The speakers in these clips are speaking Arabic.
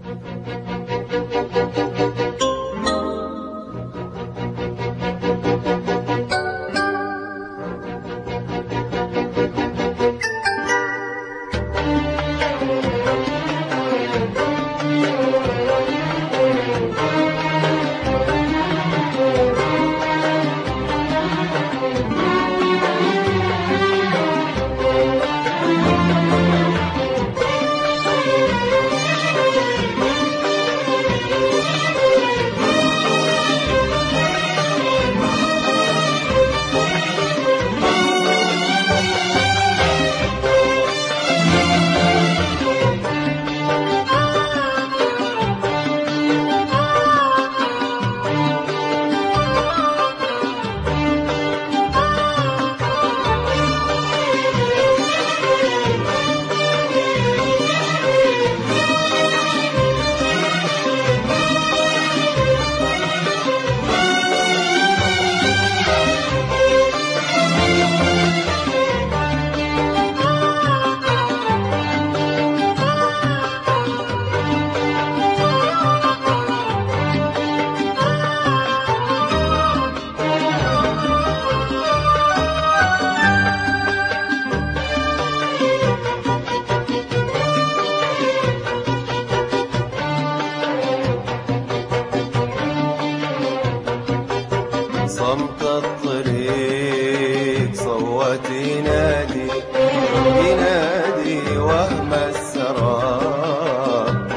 صمت الطريق صوت ينادي ينادي وهم السراب،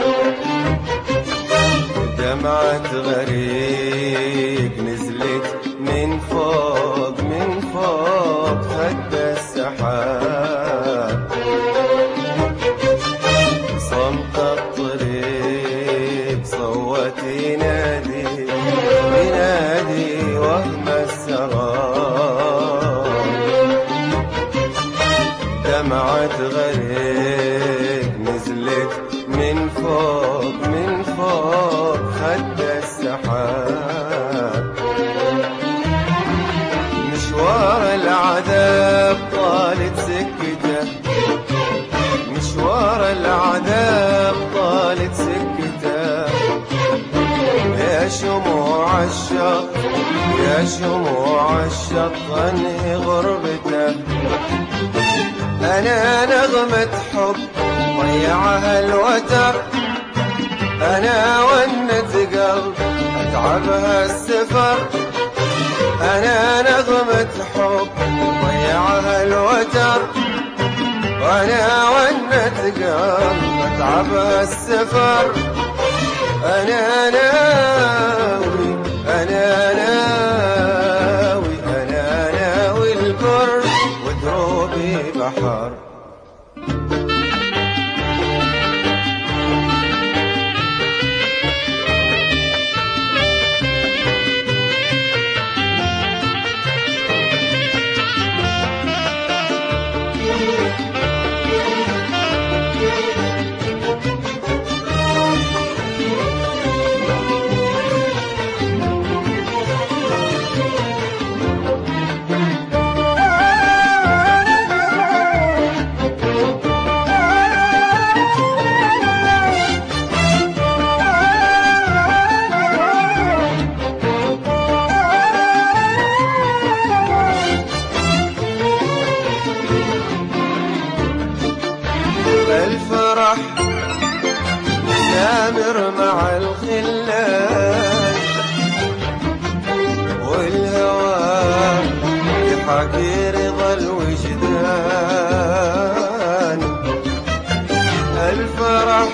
دمعة غريق نزلت من فوق من فوق خد السحاب. صمت الطريق صوت ينادي ينادي وهم السراب، دمعة غريق نزلت من فوق من فوق خد السحاب. مشوار العذاب طالت سكته، مشوار العذاب طالت سكته، يا شموع الشط يا شموع الشط انهي غربته. انا نغمة حب ضيعها الوتر، انا ونة قلب اتعبها السفر. انا نغمة حب ضيعها الوتر، وانا ونة قلب اتعبها السفر. أنا ناوي أنا ناوي أنا ناوي القرب ودروبي بحر. الفرح سامر مع الخلان، والهوى يحكي رضا الوجدان. الفرح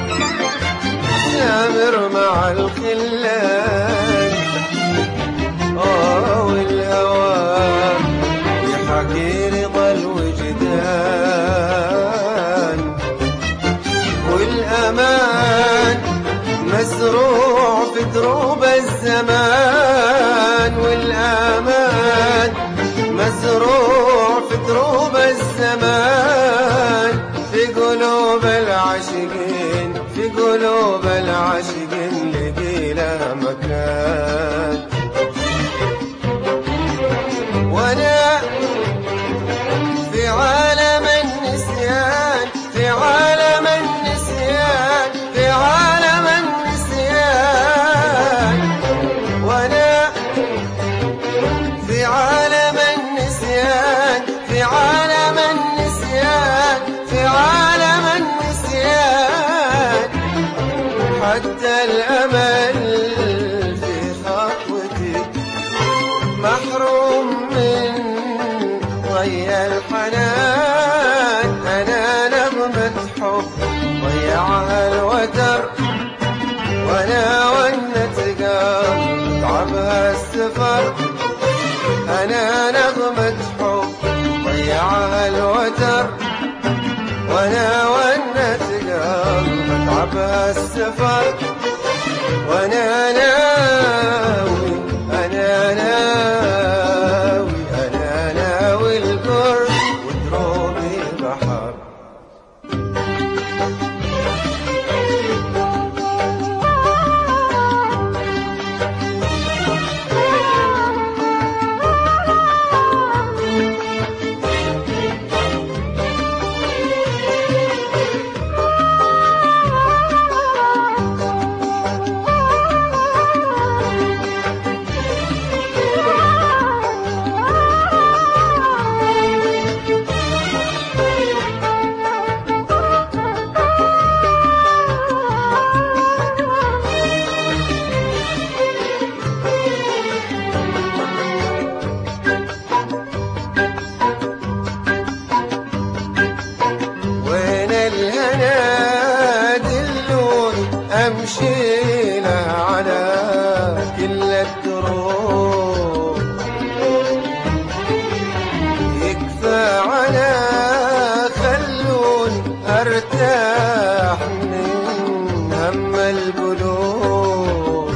سامر مع الخلان، والهوى يحكي رضا الوجدان. والأمان مزروع في دروب الزمان، والأمان مزروع في دروب الزمان. في قلوب العاشقين في قلوب العاشقين لقي لها مكان. وأنا في عالم النسيان في عالم النسيان في عالم حتى الأمل في خطوتي، محروم من ضي الحنان. أنا نغمة حب ضيعها الوتر، وأنا ونة قلب تعبها السفر. أنا نغمة حب ضيعها الوتر، وأنا ونة قلب تعبها السفر. وأنا ناوي القرب ودروبي بحر. أمشي له على كل الدروب، يكفى على خلوني أرتاح من هم القلوب.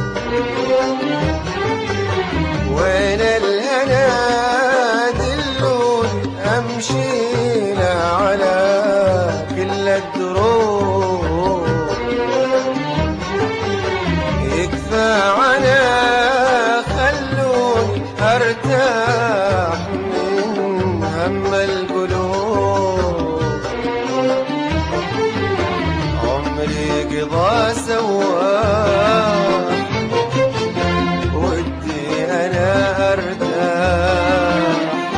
وين الهنا دلوني أمشي له على كل الدروب، يكفى خلوني أرتاح من هم القلوب. عمري قضى سواح ودي أنا أرتاح،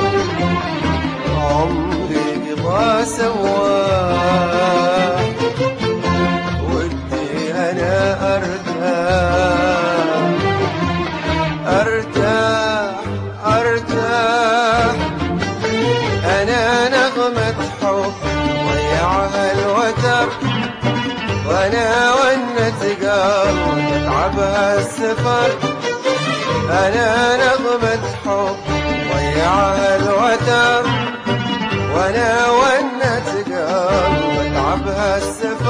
عمري قضى سواح ودي أنا أرتاح. أنا نغمة حب ضيعها الوتر، وأنا ونة قلب تعبها السفر. أنا نغمة حب ضيعها الوتر، وأنا ونة قلب تعبها السفر.